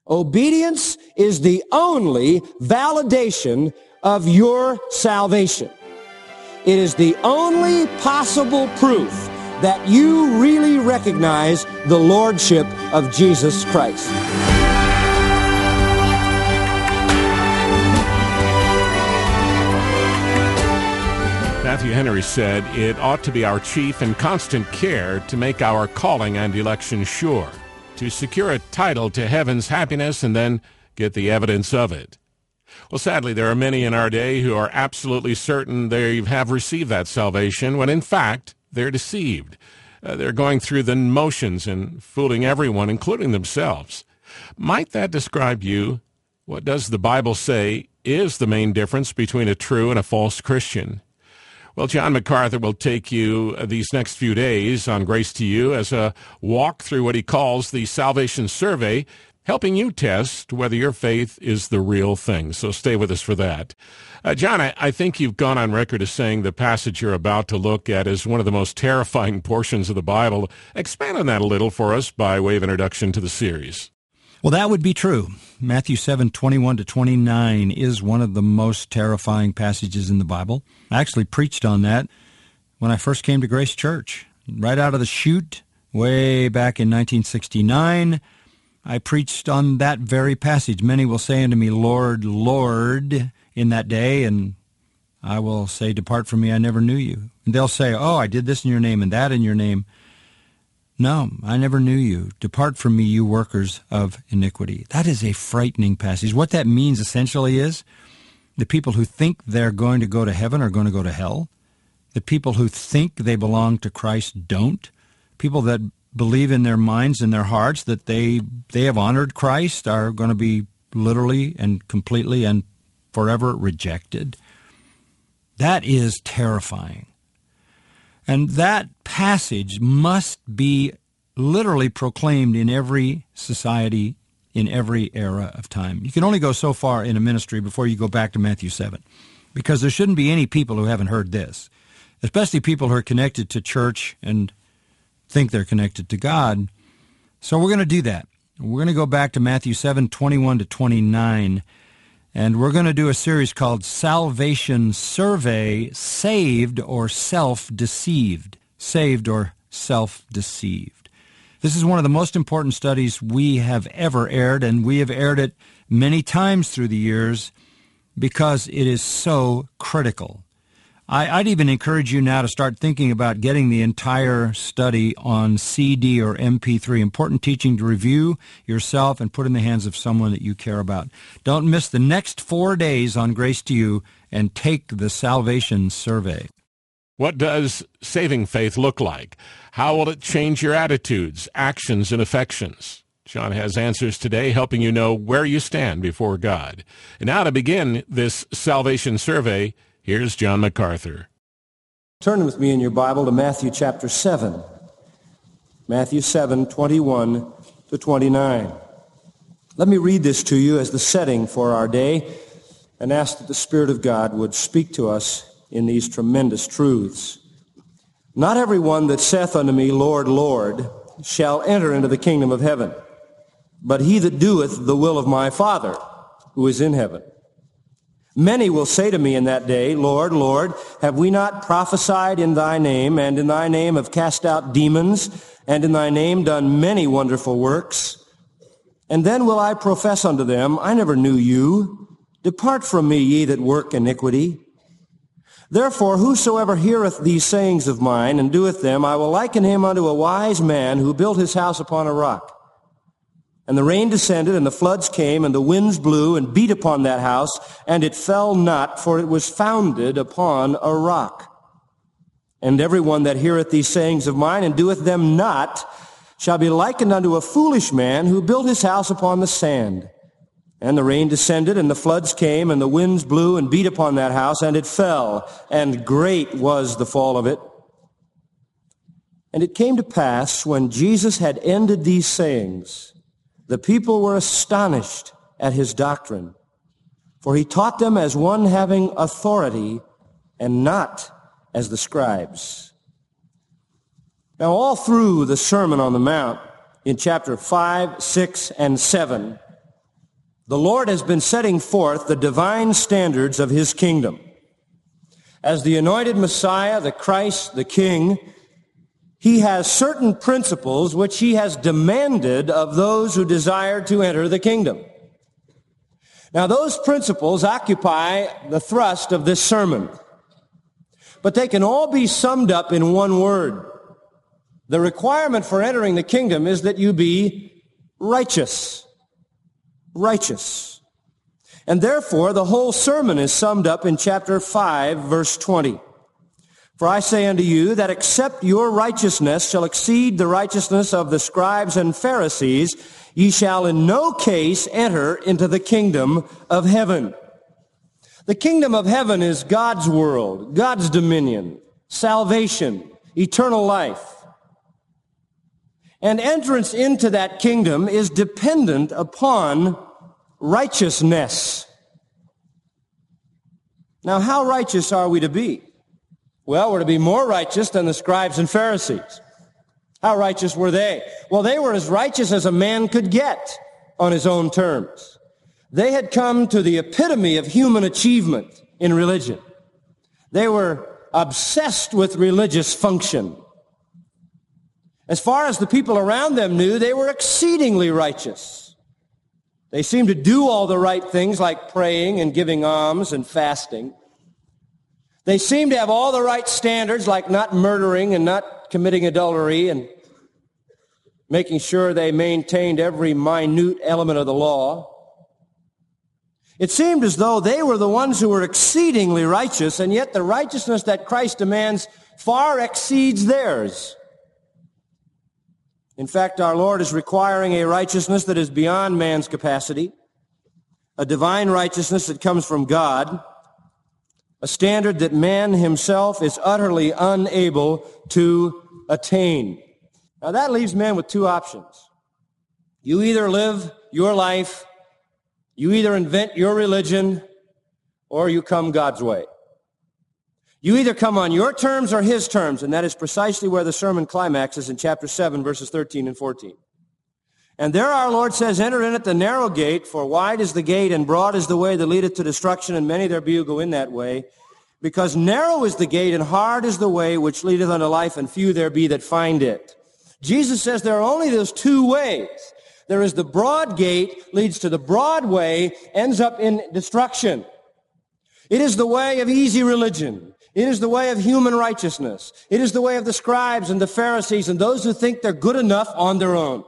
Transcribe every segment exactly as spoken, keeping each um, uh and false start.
Obedience is the only validation of your salvation. It is the only possible proof that you really recognize the lordship of Jesus Christ. Matthew Henry said, "It ought to be our chief and constant care to make our calling and election sure, to secure a title to heaven's happiness and then get the evidence of it." Well, sadly, there are many in our day who are absolutely certain they have received that salvation when, in fact, they're deceived. Uh, they're going through the motions and fooling everyone, including themselves. Might that describe you? What does the Bible say is the main difference between a true and a false Christian? Well, John MacArthur will take you uh, these next few days on Grace to You as a walk through what he calls the Salvation Survey, helping you test whether your faith is the real thing. So stay with us for that. Uh, John, I, I think you've gone on record as saying the passage you're about to look at is one of the most terrifying portions of the Bible. Expand on that a little for us by way of introduction to the series. Well, that would be true. Matthew seven, twenty-one to twenty-nine is one of the most terrifying passages in the Bible. I actually preached on that when I first came to Grace Church. Right out of the chute, way back in nineteen sixty-nine, I preached on that very passage. Many will say unto me, Lord, Lord, in that day, and I will say, depart from me, I never knew you. And they'll say, oh, I did this in your name and that in your name. No, I never knew you. Depart from me, you workers of iniquity. That is a frightening passage. What that means essentially is the people who think they're going to go to heaven are going to go to hell. The people who think they belong to Christ don't. People that believe in their minds and their hearts that they they have honored Christ are going to be literally and completely and forever rejected. That is terrifying. And that passage must be literally proclaimed in every society, in every era of time. You can only go so far in a ministry before you go back to Matthew seven, because there shouldn't be any people who haven't heard this, especially people who are connected to church and think they're connected to God. So we're going to do that. We're going to go back to Matthew seven, twenty-one to twenty-nine, and we're going to do a series called Salvation Survey, Saved or Self-Deceived. Saved or Self-Deceived. This is one of the most important studies we have ever aired, and we have aired it many times through the years because it is so critical. I, I'd even encourage you now to start thinking about getting the entire study on C D or M P three. Important teaching to review yourself and put in the hands of someone that you care about. Don't miss the next four days on Grace to You and take the Salvation Survey. What does saving faith look like? How will it change your attitudes, actions, and affections? John has answers today, helping you know where you stand before God. And now to begin this Salvation Survey, here's John MacArthur. Turn with me in your Bible to Matthew chapter seven. Matthew seven, twenty-one to twenty-nine. Let me read this to you as the setting for our day and ask that the Spirit of God would speak to us in these tremendous truths. Not everyone that saith unto me, Lord, Lord, shall enter into the kingdom of heaven, but he that doeth the will of my Father who is in heaven. Many will say to me in that day, Lord, Lord, have we not prophesied in thy name, and in thy name have cast out demons, and in thy name done many wonderful works? And then will I profess unto them, I never knew you. Depart from me, ye that work iniquity. Therefore, whosoever heareth these sayings of mine, and doeth them, I will liken him unto a wise man who built his house upon a rock. And the rain descended, and the floods came, and the winds blew, and beat upon that house, and it fell not, for it was founded upon a rock. And every one that heareth these sayings of mine, and doeth them not, shall be likened unto a foolish man who built his house upon the sand. And the rain descended, and the floods came, and the winds blew, and beat upon that house, and it fell, and great was the fall of it. And it came to pass, when Jesus had ended these sayings, the people were astonished at his doctrine, for he taught them as one having authority, and not as the scribes. Now, all through the Sermon on the Mount, in chapter five, six, and seven, The Lord has been setting forth the divine standards of his kingdom. As the anointed Messiah, the Christ, the King, he has certain principles which he has demanded of those who desire to enter the kingdom. Now, those principles occupy the thrust of this sermon, but they can all be summed up in one word. The requirement for entering the kingdom is that you be righteous. Righteous. And therefore, the whole sermon is summed up in chapter five, verse twenty. For I say unto you that except your righteousness shall exceed the righteousness of the scribes and Pharisees, ye shall in no case enter into the kingdom of heaven. The kingdom of heaven is God's world, God's dominion, salvation, eternal life. And entrance into that kingdom is dependent upon righteousness. Now, how righteous are we to be? Well, we're to be more righteous than the scribes and Pharisees. How righteous were they? Well, they were as righteous as a man could get on his own terms. They had come to the epitome of human achievement in religion. They were obsessed with religious function. As far as the people around them knew, they were exceedingly righteous. They seemed to do all the right things like praying and giving alms and fasting. They seemed to have all the right standards like not murdering and not committing adultery and making sure they maintained every minute element of the law. It seemed as though they were the ones who were exceedingly righteous, and yet the righteousness that Christ demands far exceeds theirs. In fact, our Lord is requiring a righteousness that is beyond man's capacity, a divine righteousness that comes from God, a standard that man himself is utterly unable to attain. Now that leaves men with two options. You either live your life, you either invent your religion, or you come God's way. You either come on your terms or his terms, and that is precisely where the sermon climaxes in chapter seven, verses thirteen and fourteen. And there our Lord says, enter in at the narrow gate, for wide is the gate and broad is the way that leadeth to destruction, and many there be who go in that way. Because narrow is the gate and hard is the way which leadeth unto life, and few there be that find it. Jesus says there are only those two ways. There is the broad gate, leads to the broad way, ends up in destruction. It is the way of easy religion. It is the way of human righteousness. It is the way of the scribes and the Pharisees and those who think they're good enough on their own.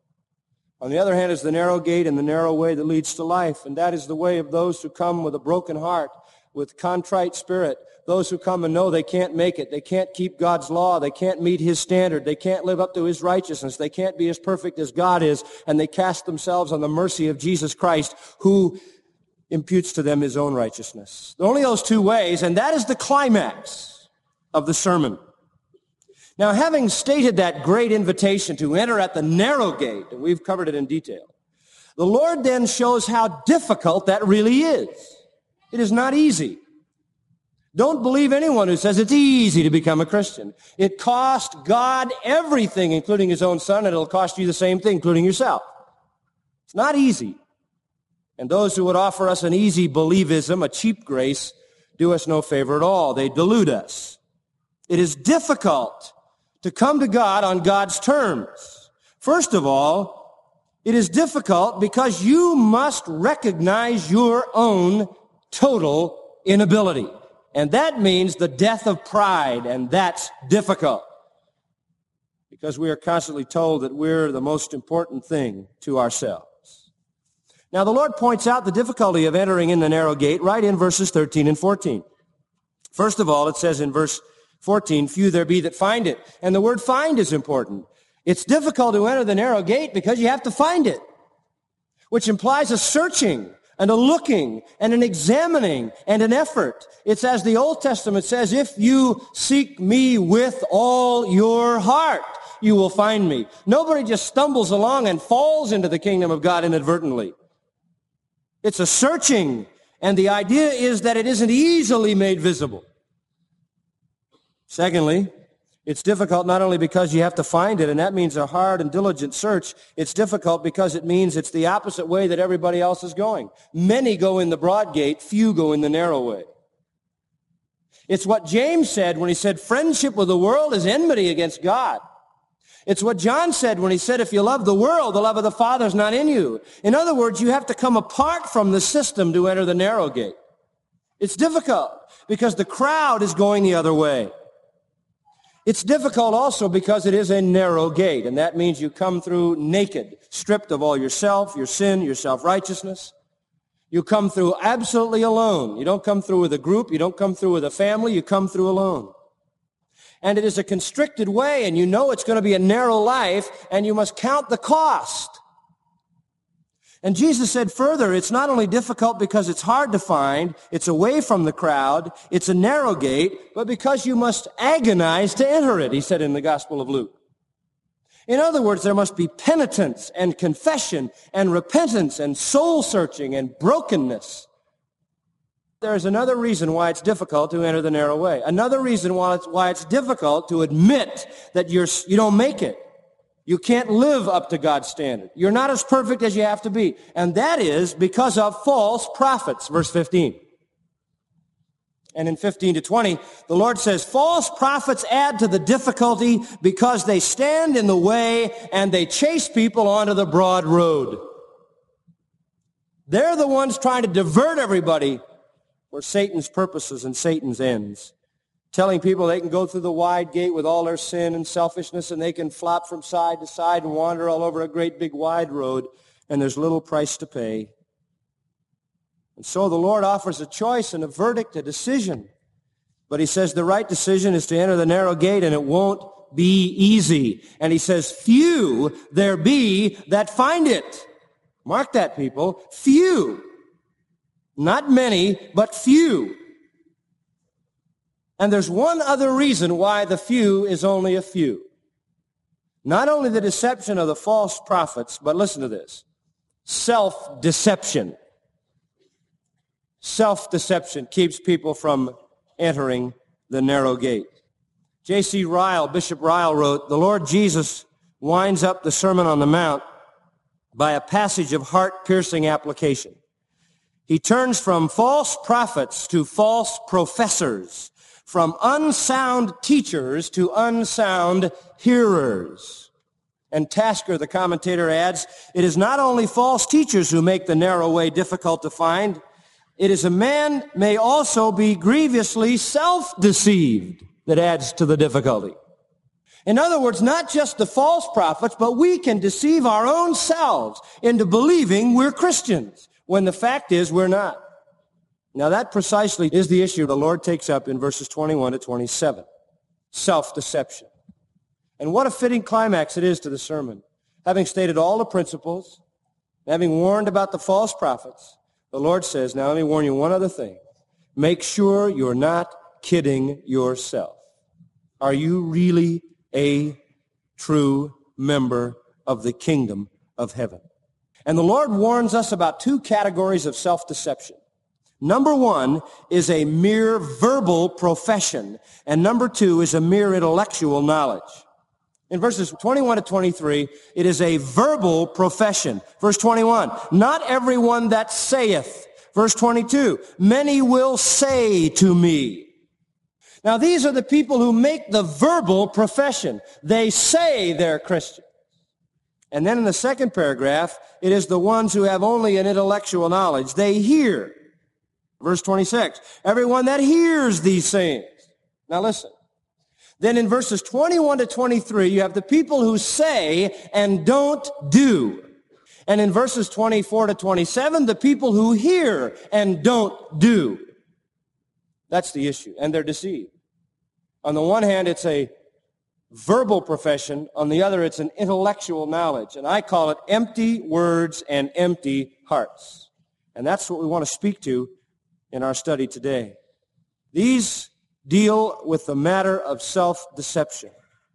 On the other hand is the narrow gate and the narrow way that leads to life, and that is the way of those who come with a broken heart, with contrite spirit, those who come and know they can't make it, they can't keep God's law, they can't meet his standard, they can't live up to his righteousness, they can't be as perfect as God is, and they cast themselves on the mercy of Jesus Christ, who imputes to them his own righteousness. Only those two ways, and that is the climax of the sermon. Now, having stated that great invitation to enter at the narrow gate, and we've covered it in detail, the Lord then shows how difficult that really is. It is not easy. Don't believe anyone who says it's easy to become a Christian. It cost God everything, including his own son, and it'll cost you the same thing, including yourself. It's not easy. And those who would offer us an easy believism, a cheap grace, do us no favor at all. They delude us. It is difficult to come to God on God's terms. First of all, it is difficult because you must recognize your own total inability. And that means the death of pride, and that's difficult. Because we are constantly told that we're the most important thing to ourselves. Now, the Lord points out the difficulty of entering in the narrow gate right in verses thirteen and fourteen. First of all, it says in verse fourteen, few there be that find it. And the word find is important. It's difficult to enter the narrow gate because you have to find it, which implies a searching and a looking and an examining and an effort. It's as the Old Testament says, if you seek me with all your heart, you will find me. Nobody just stumbles along and falls into the kingdom of God inadvertently. It's a searching, and the idea is that it isn't easily made visible. Secondly, It's difficult not only because you have to find it, and that means a hard and diligent search. It's difficult because it means it's the opposite way that everybody else is going. Many go in the broad gate, few go in the narrow way. It's what James said when he said, friendship with the world is enmity against God. It's what John said when he said, if you love the world, the love of the Father is not in you. In other words, you have to come apart from the system to enter the narrow gate. It's difficult because the crowd is going the other way. It's difficult also because it is a narrow gate, and that means you come through naked, stripped of all yourself, your sin, your self-righteousness. You come through absolutely alone. You don't come through with a group. You don't come through with a family. You come through alone. And it is a constricted way, and you know it's going to be a narrow life, and you must count the cost. And Jesus said further, it's not only difficult because it's hard to find, it's away from the crowd, it's a narrow gate, but because you must agonize to enter it, he said in the Gospel of Luke. In other words, there must be penitence and confession and repentance and soul-searching and brokenness. There's another reason why it's difficult to enter the narrow way. Another reason why it's, why it's difficult to admit that you're, you don't make it. You can't live up to God's standard. You're not as perfect as you have to be. And that is because of false prophets, verse fifteen. And in fifteen to twenty, the Lord says, false prophets add to the difficulty because they stand in the way and they chase people onto the broad road. They're the ones trying to divert everybody where Satan's purposes and Satan's ends. Telling people they can go through the wide gate with all their sin and selfishness and they can flop from side to side and wander all over a great big wide road, and there's little price to pay. And so the Lord offers a choice and a verdict, a decision. But he says the right decision is to enter the narrow gate, and it won't be easy. And he says, few there be that find it. Mark that, people. Few. Not many, but few. And there's one other reason why the few is only a few. Not only the deception of the false prophets, but listen to this. Self-deception. Self-deception keeps people from entering the narrow gate. J C Ryle, Bishop Ryle wrote, the Lord Jesus winds up the Sermon on the Mount by a passage of heart-piercing application. He turns from false prophets to false professors, from unsound teachers to unsound hearers. And Tasker, the commentator, adds, it is not only false teachers who make the narrow way difficult to find, it is a man may also be grievously self-deceived that adds to the difficulty. In other words, not just the false prophets, but we can deceive our own selves into believing we're Christians, when the fact is we're not. Now that precisely is the issue the Lord takes up in verses twenty-one to twenty-seven. Self-deception. And what a fitting climax it is to the sermon. Having stated all the principles, having warned about the false prophets, the Lord says, now let me warn you one other thing. Make sure you're not kidding yourself. Are you really a true member of the kingdom of heaven? And the Lord warns us about two categories of self-deception. Number one is a mere verbal profession, and number two is a mere intellectual knowledge. In verses twenty-one to twenty-three, it is a verbal profession. Verse twenty-one, not everyone that saith. Verse twenty-two, many will say to me. Now these are the people who make the verbal profession. They say they're Christians. And then in the second paragraph, it is the ones who have only an intellectual knowledge. They hear. Verse twenty-six, everyone that hears these sayings. Now listen. Then in verses twenty-one to twenty-three, you have the people who say and don't do. And in verses twenty-four to twenty-seven, the people who hear and don't do. That's the issue, and they're deceived. On the one hand, it's a verbal profession. On the other, it's an intellectual knowledge. And I call it empty words and empty hearts. And that's what we want to speak to in our study today. These deal with the matter of self-deception.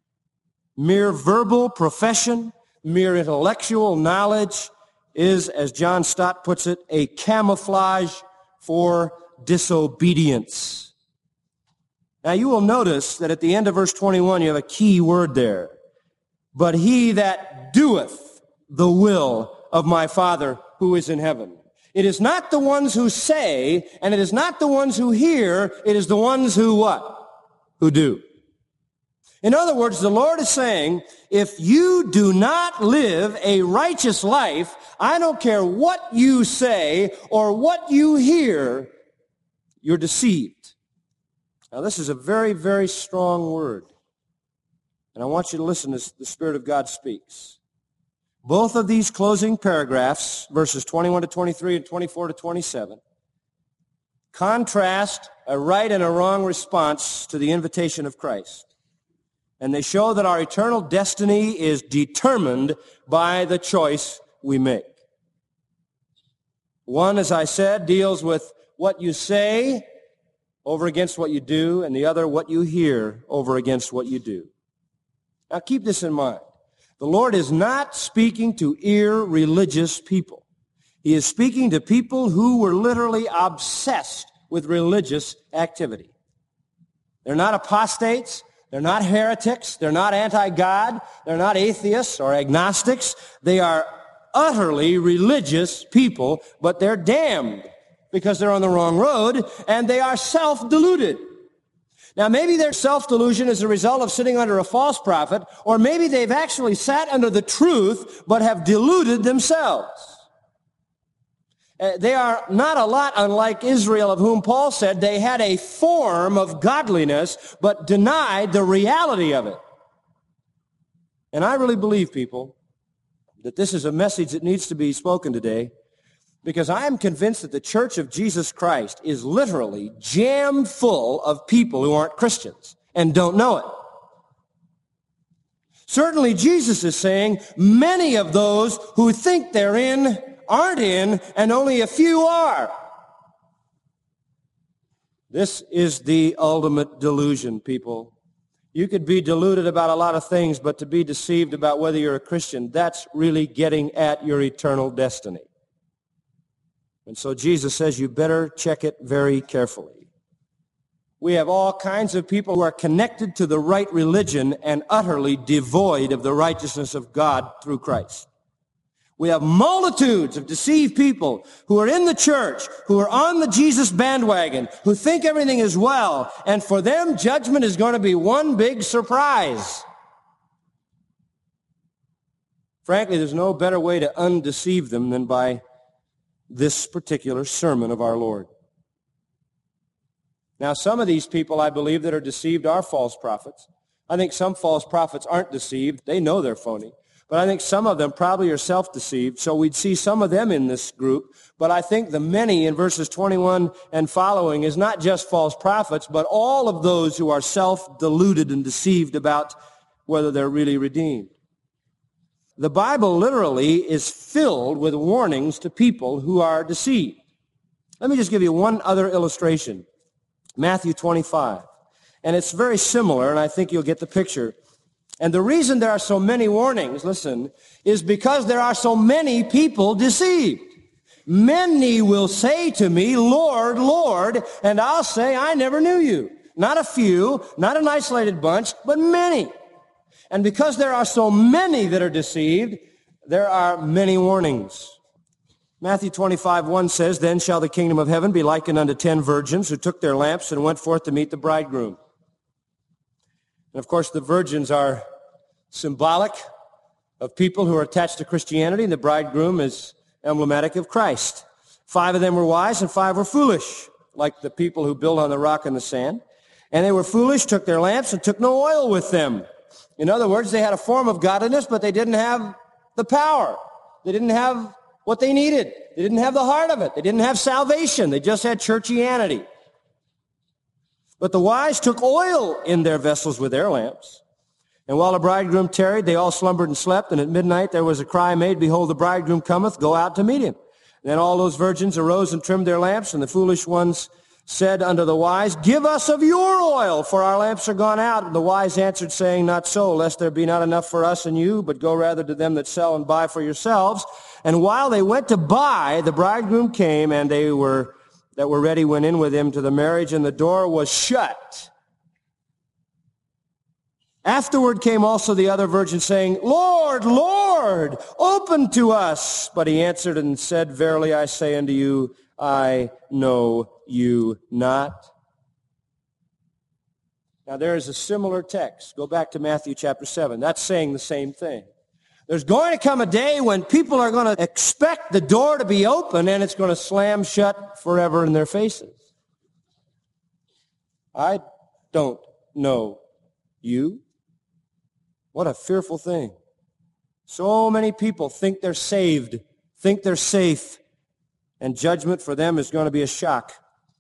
Mere verbal profession, mere intellectual knowledge is, as John Stott puts it, a camouflage for disobedience. Now you will notice that at the end of verse twenty-one you have a key word there. But he that doeth the will of my Father who is in heaven. It is not the ones who say, and it is not the ones who hear, it is the ones who what? Who do. In other words, the Lord is saying, if you do not live a righteous life, I don't care what you say or what you hear, you're deceived. Now this is a very, very strong word. And I want you to listen as the Spirit of God speaks. Both of these closing paragraphs, verses twenty-one to twenty-three and twenty-four to twenty-seven, contrast a right and a wrong response to the invitation of Christ. And they show that our eternal destiny is determined by the choice we make. One, as I said, deals with what you say over against what you do, and the other, what you hear over against what you do. Now keep this in mind. The Lord is not speaking to irreligious people. He is speaking to people who were literally obsessed with religious activity. They're not apostates. They're not heretics. They're not anti-God. They're not atheists or agnostics. They are utterly religious people, but they're damned because they're on the wrong road, and they are self-deluded. Now, maybe their self-delusion is a result of sitting under a false prophet, or maybe they've actually sat under the truth but have deluded themselves. Uh, they are not a lot unlike Israel, of whom Paul said they had a form of godliness but denied the reality of it. And I really believe, people, that this is a message that needs to be spoken today, because I am convinced that the Church of Jesus Christ is literally jammed full of people who aren't Christians and don't know it. Certainly Jesus is saying many of those who think they're in aren't in, and only a few are. This is the ultimate delusion, people. You could be deluded about a lot of things, but to be deceived about whether you're a Christian, that's really getting at your eternal destiny. And so Jesus says you better check it very carefully. We have all kinds of people who are connected to the right religion and utterly devoid of the righteousness of God through Christ. We have multitudes of deceived people who are in the church, who are on the Jesus bandwagon, who think everything is well, and for them, judgment is going to be one big surprise. Frankly, there's no better way to undeceive them than by this particular sermon of our Lord. Now, some of these people, I believe, that are deceived are false prophets. I think some false prophets aren't deceived. They know they're phony. But I think some of them probably are self-deceived, so we'd see some of them in this group. But I think the many in verses twenty-one and following is not just false prophets, but all of those who are self-deluded and deceived about whether they're really redeemed. The Bible literally is filled with warnings to people who are deceived. Let me just give you one other illustration. Matthew twenty-five. And it's very similar, and I think you'll get the picture. And the reason there are so many warnings, listen, is because there are so many people deceived. Many will say to me, Lord, Lord, and I'll say, I never knew you. Not a few, not an isolated bunch, but many. And because there are so many that are deceived, there are many warnings. Matthew twenty-five, one says, Then shall the kingdom of heaven be likened unto ten virgins who took their lamps and went forth to meet the bridegroom. And of course, the virgins are symbolic of people who are attached to Christianity, and the bridegroom is emblematic of Christ. Five of them were wise and five were foolish, like the people who build on the rock and the sand. And they were foolish, took their lamps, and took no oil with them. In other words, they had a form of godliness, but they didn't have the power. They didn't have what they needed. They didn't have the heart of it. They didn't have salvation. They just had churchianity. But the wise took oil in their vessels with their lamps. And while the bridegroom tarried, they all slumbered and slept. And at midnight there was a cry made, Behold, the bridegroom cometh, go out to meet him. And then all those virgins arose and trimmed their lamps, and the foolish ones said unto the wise, Give us of your oil, for our lamps are gone out. And the wise answered, saying, Not so, lest there be not enough for us and you, but go rather to them that sell and buy for yourselves. And while they went to buy, the bridegroom came, and they were that were ready went in with him to the marriage, and the door was shut. Afterward came also the other virgin, saying, Lord, Lord, open to us. But he answered and said, Verily I say unto you, I know you not. Now there is a similar text. Go back to Matthew chapter seven. That's saying the same thing. There's going to come a day when people are going to expect the door to be open and it's going to slam shut forever in their faces. I don't know you. What a fearful thing. So many people think they're saved, think they're safe, and judgment for them is going to be a shock.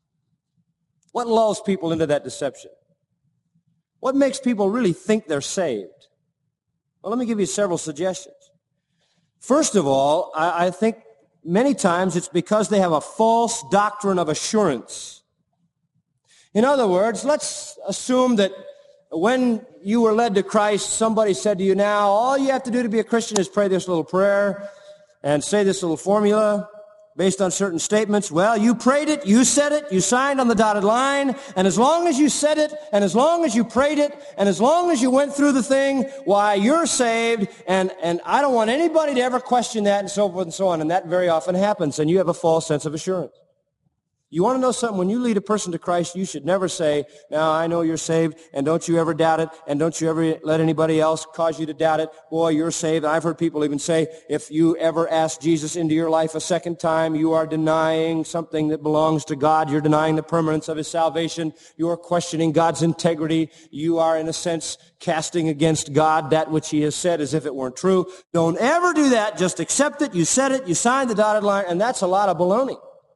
What lulls people into that deception? What makes people really think they're saved? Well, let me give you several suggestions. First of all, I, I think many times it's because they have a false doctrine of assurance. In other words, let's assume that when you were led to Christ, somebody said to you, now, all you have to do to be a Christian is pray this little prayer and say this little formula based on certain statements. Well, you prayed it, you said it, you signed on the dotted line, and as long as you said it, and as long as you prayed it, and as long as you went through the thing, why, you're saved, and, and I don't want anybody to ever question that, and so forth and so on. And that very often happens, and you have a false sense of assurance. You want to know something? When you lead a person to Christ, you should never say, now I know you're saved, and don't you ever doubt it, and don't you ever let anybody else cause you to doubt it. Boy, you're saved. I've heard people even say, if you ever ask Jesus into your life a second time, you are denying something that belongs to God. You're denying the permanence of his salvation. You are questioning God's integrity. You are, in a sense, casting against God that which he has said as if it weren't true. Don't ever do that. Just accept it. You said it. You signed the dotted line, and that's a lot of baloney.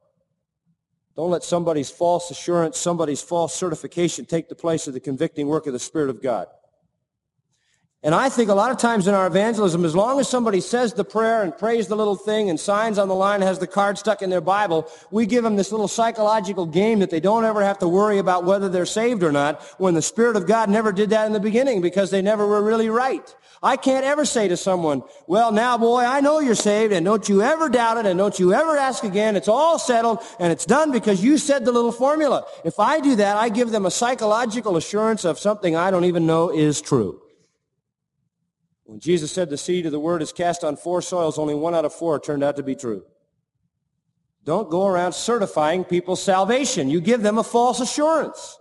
Don't let somebody's false assurance, somebody's false certification take the place of the convicting work of the Spirit of God. And I think a lot of times in our evangelism, as long as somebody says the prayer and prays the little thing and signs on the line and has the card stuck in their Bible, we give them this little psychological game that they don't ever have to worry about whether they're saved or not, when the Spirit of God never did that in the beginning because they never were really right. I can't ever say to someone, well, now, boy, I know you're saved, and don't you ever doubt it, and don't you ever ask again. It's all settled, and it's done because you said the little formula. If I do that, I give them a psychological assurance of something I don't even know is true. When Jesus said the seed of the word is cast on four soils, only one out of four turned out to be true. Don't go around certifying people's salvation. You give them a false assurance.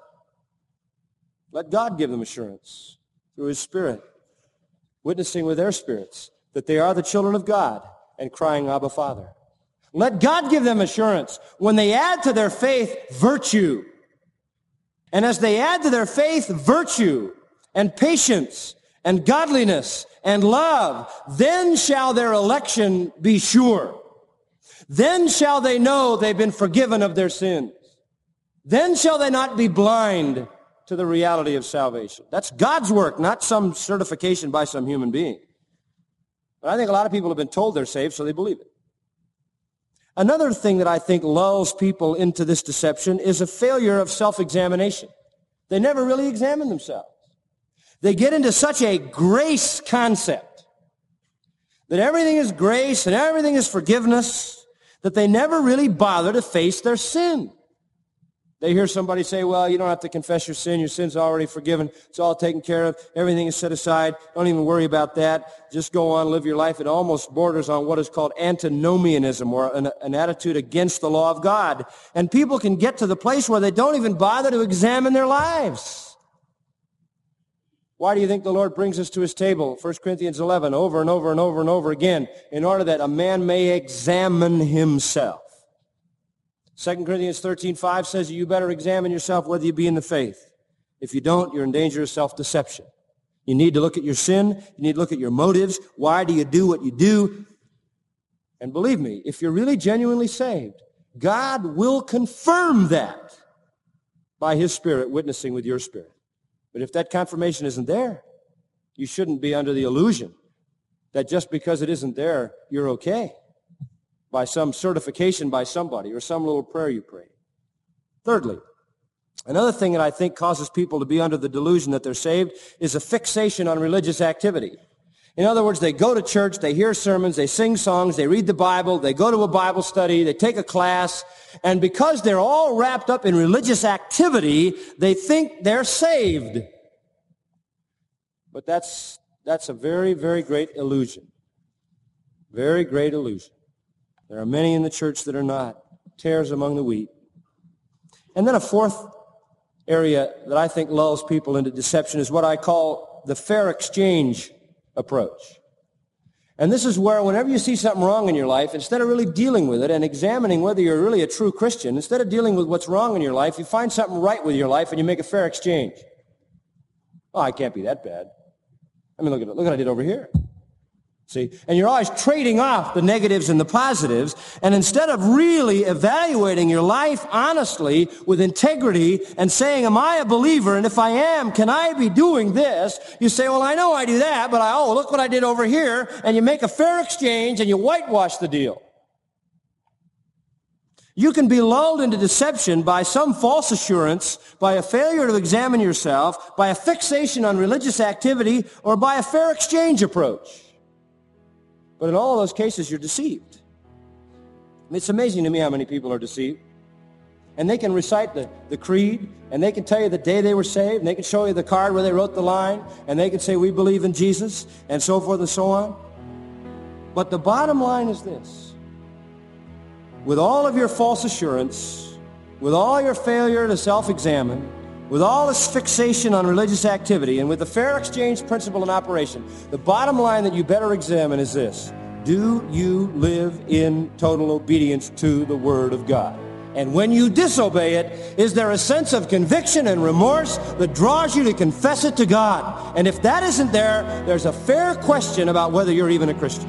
Let God give them assurance through his Spirit, witnessing with their spirits that they are the children of God and crying, Abba, Father. Let God give them assurance when they add to their faith virtue. And as they add to their faith virtue and patience and godliness and love, then shall their election be sure. Then shall they know they've been forgiven of their sins. Then shall they not be blind to the reality of salvation. That's God's work, not some certification by some human being. But I think a lot of people have been told they're saved, so they believe it. Another thing that I think lulls people into this deception is a failure of self-examination. They never really examine themselves. They get into such a grace concept that everything is grace and everything is forgiveness that they never really bother to face their sin. They hear somebody say, well, you don't have to confess your sin. Your sin's already forgiven. It's all taken care of. Everything is set aside. Don't even worry about that. Just go on, live your life. It almost borders on what is called antinomianism, or an, an attitude against the law of God. And people can get to the place where they don't even bother to examine their lives. Why do you think the Lord brings us to his table, First Corinthians eleven, over and over and over and over again, in order that a man may examine himself? Second Corinthians thirteen five says you better examine yourself whether you be in the faith. If you don't, you're in danger of self-deception. You need to look at your sin. You need to look at your motives. Why do you do what you do? And believe me, if you're really genuinely saved, God will confirm that by his Spirit witnessing with your spirit. But if that confirmation isn't there, you shouldn't be under the illusion that just because it isn't there, you're okay, by some certification by somebody or some little prayer you pray. Thirdly, another thing that I think causes people to be under the delusion that they're saved is a fixation on religious activity. In other words, they go to church, they hear sermons, they sing songs, they read the Bible, they go to a Bible study, they take a class, and because they're all wrapped up in religious activity, they think they're saved. But that's, that's a very, very great illusion. Very great illusion. There are many in the church that are not. Tares among the wheat. And then a fourth area that I think lulls people into deception is what I call the fair exchange approach. And this is where whenever you see something wrong in your life, instead of really dealing with it and examining whether you're really a true Christian, instead of dealing with what's wrong in your life, you find something right with your life and you make a fair exchange. Oh, I can't be that bad. I mean, look at it. Look what I did over here. See? And you're always trading off the negatives and the positives, and instead of really evaluating your life honestly with integrity and saying, am I a believer, and if I am, can I be doing this? You say, well, I know I do that, but I, oh, look what I did over here, and you make a fair exchange and you whitewash the deal. You can be lulled into deception by some false assurance, by a failure to examine yourself, by a fixation on religious activity, or by a fair exchange approach. But in all of those cases, you're deceived. I mean, it's amazing to me how many people are deceived. And they can recite the, the creed, and they can tell you the day they were saved, and they can show you the card where they wrote the line, and they can say, we believe in Jesus, and so forth and so on. But the bottom line is this. With all of your false assurance, with all your failure to self-examine, with all this fixation on religious activity, and with the fair exchange principle in operation, the bottom line that you better examine is this. Do you live in total obedience to the Word of God? And when you disobey it, is there a sense of conviction and remorse that draws you to confess it to God? And if that isn't there, there's a fair question about whether you're even a Christian.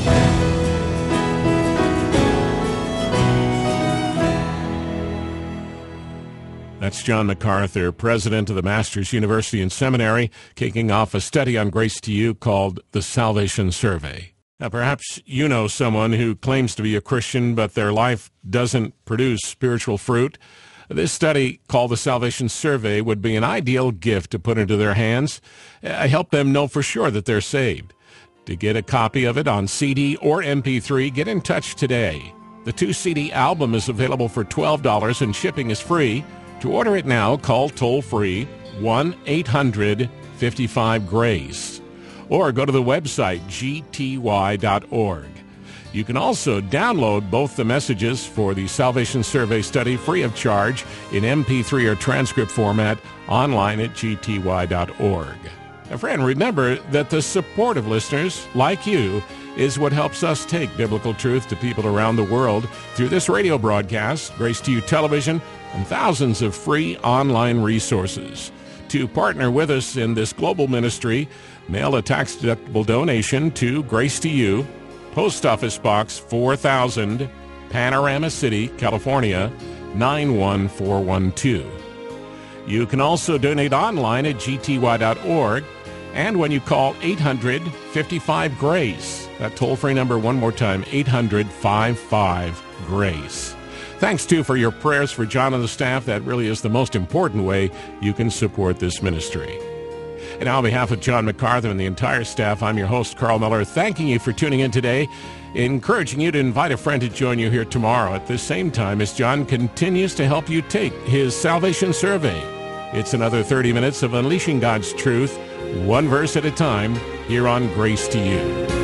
That's John MacArthur, president of the Masters University and Seminary, kicking off a study on Grace to You called The Salvation Survey. Now, perhaps you know someone who claims to be a Christian, but their life doesn't produce spiritual fruit. This study, called The Salvation Survey, would be an ideal gift to put into their hands. Uh, help them know for sure that they're saved. To get a copy of it on C D or M P three, get in touch today. The two-C D album is available for twelve dollars and shipping is free. To order it now, call toll-free one eight hundred fifty-five GRACE or go to the website g t y dot org. You can also download both the messages for the Salvation Survey study free of charge in M P three or transcript format online at g t y dot org. Now, friend, remember that the support of listeners like you is what helps us take biblical truth to people around the world through this radio broadcast, Grace to You Television, and thousands of free online resources. To partner with us in this global ministry, mail a tax-deductible donation to Grace to You, Post Office Box four thousand, Panorama City, California, nine one four one two. You can also donate online at g t y dot org, and when you call eight hundred fifty-five GRACE, that toll-free number one more time, eight hundred fifty-five GRACE. Thanks, too, for your prayers for John and the staff. That really is the most important way you can support this ministry. And on behalf of John MacArthur and the entire staff, I'm your host, Carl Miller, thanking you for tuning in today, encouraging you to invite a friend to join you here tomorrow at the same time as John continues to help you take his Salvation Survey. It's another thirty minutes of unleashing God's truth, one verse at a time, here on Grace to You.